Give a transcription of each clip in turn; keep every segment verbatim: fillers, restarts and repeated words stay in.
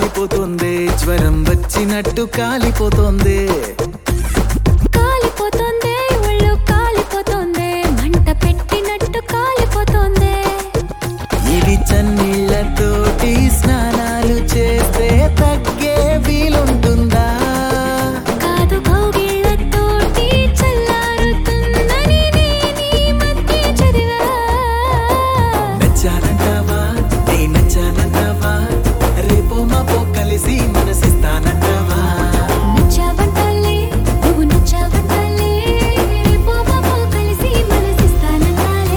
కాలిపోతుంది, జ్వరం వచ్చినట్టు కాలిపోతుంది. కాలిపోతుంది ఒళ్ళు కాలిపోతుంది, మంట పెట్టినట్టు కాలిపోతుంది. ఇది చన్నీళ్లతోటి స్నానాలు చేస్తే తగ్గే వీలుంటుందా? కాదు కౌగిళ్లతోటి చల్లారుతుందని నేనీ మధ్య చదివా. నచ్చానంటావా, నే నచ్చానంటావా, రేపో మాపో కలిసి మనసిస్తానంటావా? నచ్చావంటాలే నువ్వు నచ్చావంటాలే, రేపో మాపో కలిసి మనసిస్తానంటాలే.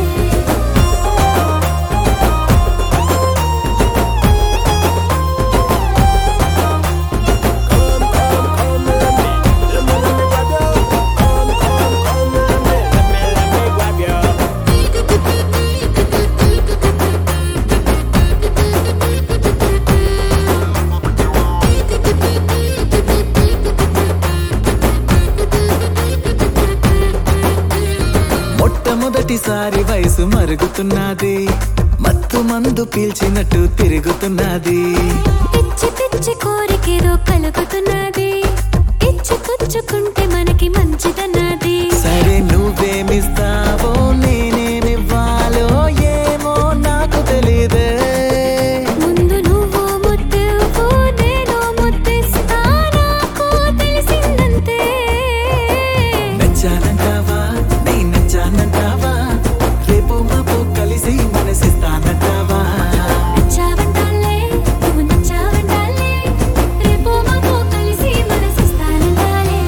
మొట్టమొదటిసారి వయసు మరుగుతున్నది, మత్తు మందు పీల్చినట్టు తిరుగుతున్నది. పిచ్చి పిచ్చి కోరికేదో కలుగుతున్నది, ఇచ్చి పుచ్చుకుంటే మనకి మంచిదన్నది. సరే నువ్వేమిస్తావో నేనేమివ్వాలో ఏమో నాకు తెలీదే. ముందు నువ్వు ముద్దివ్వు, నేను ముద్దిస్తా, నాకు తెలిసిందంతే. నచ్చానంటావా, నే నచ్చానంటావా, రేపో మాపో కలిసి మనసిస్తానంటావా? నచ్చావంటాలే నువ్వు నచ్చావంటాలే, రేపో మాపో కలిసి మనసిస్తానంటాలే.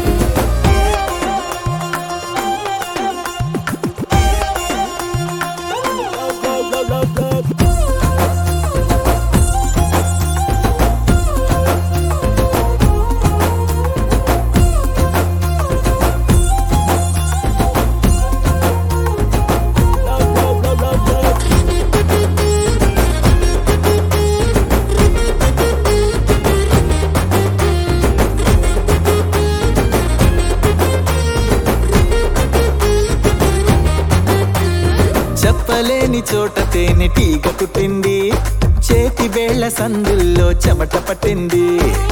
చెప్పలేని చోట తేనె టీగ కుట్టింది, చేతి వేళ్ల సందుల్లో చెమట పట్టింది.